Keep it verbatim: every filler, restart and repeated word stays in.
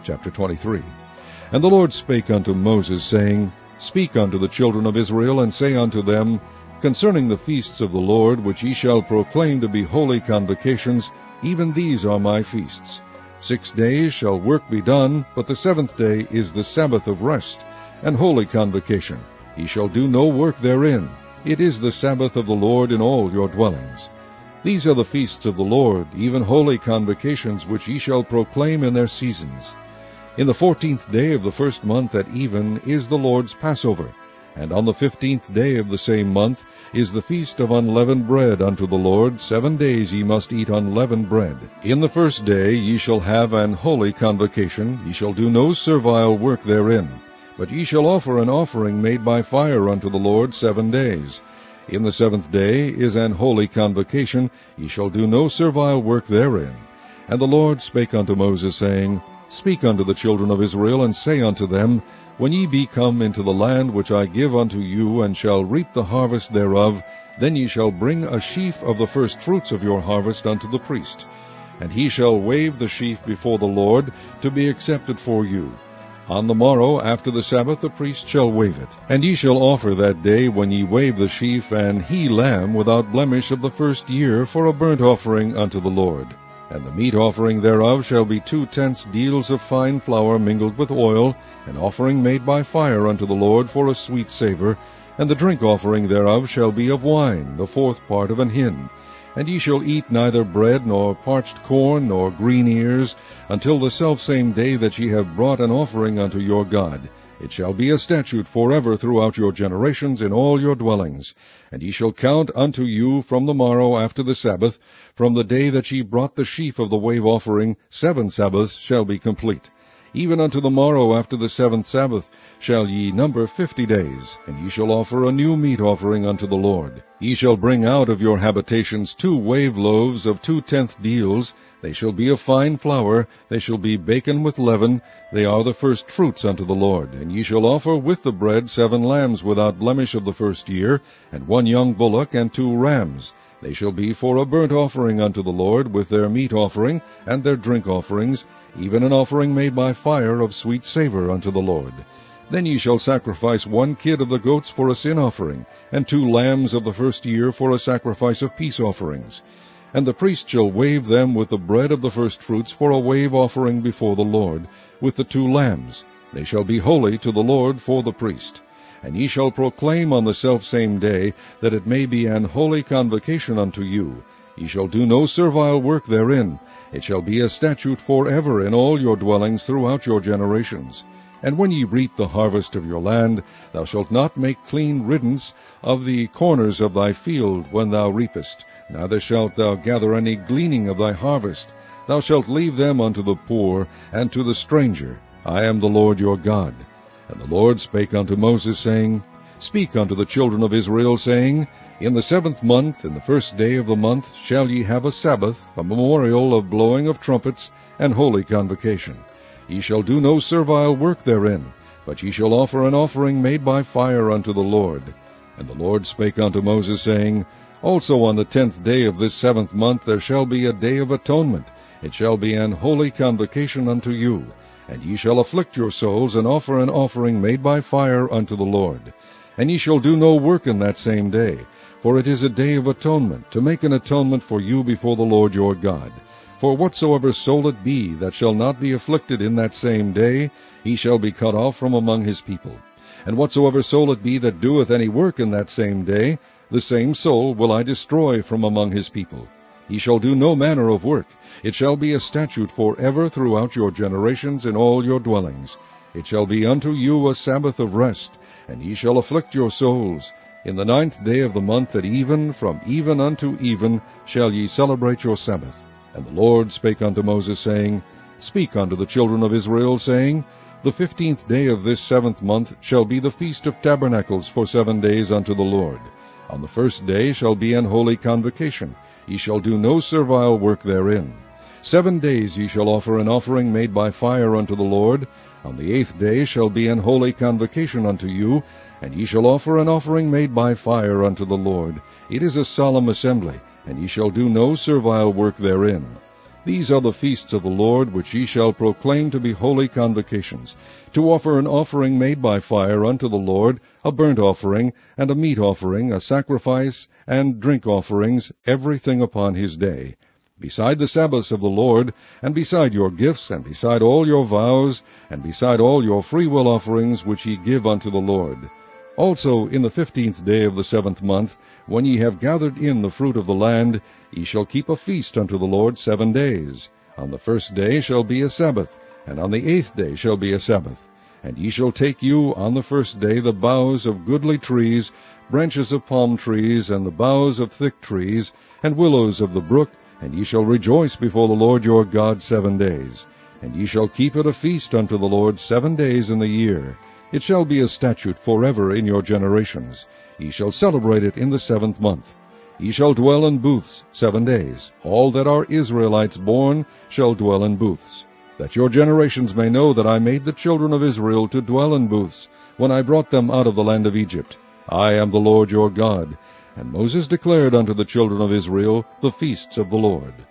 Chapter twenty-three. And the Lord spake unto Moses, saying, Speak unto the children of Israel, and say unto them, Concerning the feasts of the Lord, which ye shall proclaim to be holy convocations, even these are my feasts. Six days shall work be done, but the seventh day is the Sabbath of rest, and holy convocation. Ye shall do no work therein. It is the Sabbath of the Lord in all your dwellings. These are the feasts of the Lord, even holy convocations, which ye shall proclaim in their seasons. In the fourteenth day of the first month at even is the Lord's Passover, and on the fifteenth day of the same month is the feast of unleavened bread unto the Lord. Seven days ye must eat unleavened bread. In the first day ye shall have an holy convocation. Ye shall do no servile work therein, but ye shall offer an offering made by fire unto the Lord seven days. In the seventh day is an holy convocation. Ye shall do no servile work therein. And the Lord spake unto Moses, saying, Speak unto the children of Israel, and say unto them, When ye be come into the land which I give unto you, and shall reap the harvest thereof, then ye shall bring a sheaf of the first fruits of your harvest unto the priest. And he shall wave the sheaf before the Lord, to be accepted for you. On the morrow after the Sabbath the priest shall wave it. And ye shall offer that day, when ye wave the sheaf, an he lamb without blemish of the first year, for a burnt offering unto the Lord. And the meat offering thereof shall be two tenths deals of fine flour mingled with oil, an offering made by fire unto the Lord for a sweet savour. And the drink offering thereof shall be of wine, the fourth part of an hin. And ye shall eat neither bread, nor parched corn, nor green ears, until the selfsame day that ye have brought an offering unto your God. It shall be a statute forever throughout your generations in all your dwellings. And ye shall count unto you from the morrow after the Sabbath, from the day that ye brought the sheaf of the wave offering, seven Sabbaths shall be complete. Even unto the morrow after the seventh Sabbath shall ye number fifty days, and ye shall offer a new meat offering unto the Lord. Ye shall bring out of your habitations two wave loaves of two tenth deals. They shall be of fine flour, they shall be baken with leaven, they are the first fruits unto the Lord. And ye shall offer with the bread seven lambs without blemish of the first year, and one young bullock, and two rams. They shall be for a burnt offering unto the Lord, with their meat offering, and their drink offerings, even an offering made by fire of sweet savour unto the Lord. Then ye shall sacrifice one kid of the goats for a sin offering, and two lambs of the first year for a sacrifice of peace offerings. And the priest shall wave them with the bread of the firstfruits for a wave offering before the Lord, with the two lambs. They shall be holy to the Lord for the priest. And ye shall proclaim on the selfsame day, that it may be an holy convocation unto you. Ye shall do no servile work therein. It shall be a statute forever in all your dwellings throughout your generations. And when ye reap the harvest of your land, thou shalt not make clean riddance of the corners of thy field when thou reapest, neither shalt thou gather any gleaning of thy harvest. Thou shalt leave them unto the poor and to the stranger. I am the Lord your God. And the Lord spake unto Moses, saying, Speak unto the children of Israel, saying, In the seventh month, in the first day of the month, shall ye have a Sabbath, a memorial of blowing of trumpets, and holy convocation. Ye shall do no servile work therein, but ye shall offer an offering made by fire unto the Lord. And the Lord spake unto Moses, saying, Also on the tenth day of this seventh month there shall be a day of atonement. It shall be an holy convocation unto you. And ye shall afflict your souls, and offer an offering made by fire unto the Lord. And ye shall do no work in that same day, for it is a day of atonement, to make an atonement for you before the Lord your God. For whatsoever soul it be that shall not be afflicted in that same day, he shall be cut off from among his people. And whatsoever soul it be that doeth any work in that same day, the same soul will I destroy from among his people. Ye shall do no manner of work. It shall be a statute forever throughout your generations in all your dwellings. It shall be unto you a Sabbath of rest, and ye shall afflict your souls. In the ninth day of the month at even, from even unto even, shall ye celebrate your Sabbath. And the Lord spake unto Moses, saying, Speak unto the children of Israel, saying, The fifteenth day of this seventh month shall be the feast of tabernacles for seven days unto the Lord. On the first day shall be an holy convocation. Ye shall do no servile work therein. Seven days ye shall offer an offering made by fire unto the Lord. On the eighth day shall be an holy convocation unto you, and ye shall offer an offering made by fire unto the Lord. It is a solemn assembly, and ye shall do no servile work therein. These are the feasts of the Lord, which ye shall proclaim to be holy convocations, to offer an offering made by fire unto the Lord, a burnt offering, and a meat offering, a sacrifice, and drink offerings, everything upon his day. Beside the Sabbaths of the Lord, and beside your gifts, and beside all your vows, and beside all your freewill offerings which ye give unto the Lord. Also in the fifteenth day of the seventh month, when ye have gathered in the fruit of the land, ye shall keep a feast unto the Lord seven days. On the first day shall be a Sabbath, and on the eighth day shall be a Sabbath. And ye shall take you on the first day the boughs of goodly trees, branches of palm trees, and the boughs of thick trees, and willows of the brook, and ye shall rejoice before the Lord your God seven days. And ye shall keep it a feast unto the Lord seven days in the year. It shall be a statute forever in your generations. Ye shall celebrate it in the seventh month. Ye shall dwell in booths seven days. All that are Israelites born shall dwell in booths. That your generations may know that I made the children of Israel to dwell in booths, when I brought them out of the land of Egypt. I am the Lord your God. And Moses declared unto the children of Israel the feasts of the Lord.